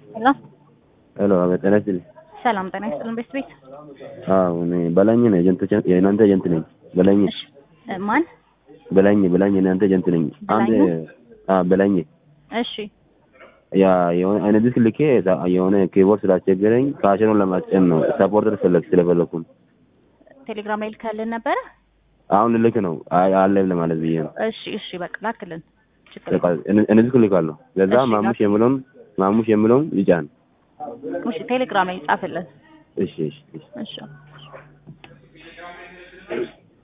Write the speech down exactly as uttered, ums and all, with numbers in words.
ሄሎ ሄሎ አቤት ጤና ይስጥልኝ። ሰላም ጤና ይስጥልን። ቤት ቤት አዎ እኔ በላኝ ነኝ ኤጀንቶች የእናንተ ኤጀንት ነኝ። በላኝ እሺ ማን? በላኝ በላኝ የእናንተ ኤጀንት ነኝ። አንድ አዎ በላኝ እሺ ያ የሆነ እኔ ዲስክ ልኬ የሆነ ኪቦርድ ስላስቸገረኝ ካሽኑን ለማስጨን ነው ሰፖርተር ፈለግ ስለፈለኩ ቴሌግራም ላይ ልከልን ነበረ። አሁን ልክ ነው አይ አለ ለማለት ብዬ ነው። እሺ እሺ በቃ ላክልን። እኔ ዲስክ ልካለሁ። ለዛ ማሙሽ የምለውን ማሙሽ የምለውን ይጫን። እሺ ቴሌግራም ላይ ጻፍልን። እሺ እሺ እሺ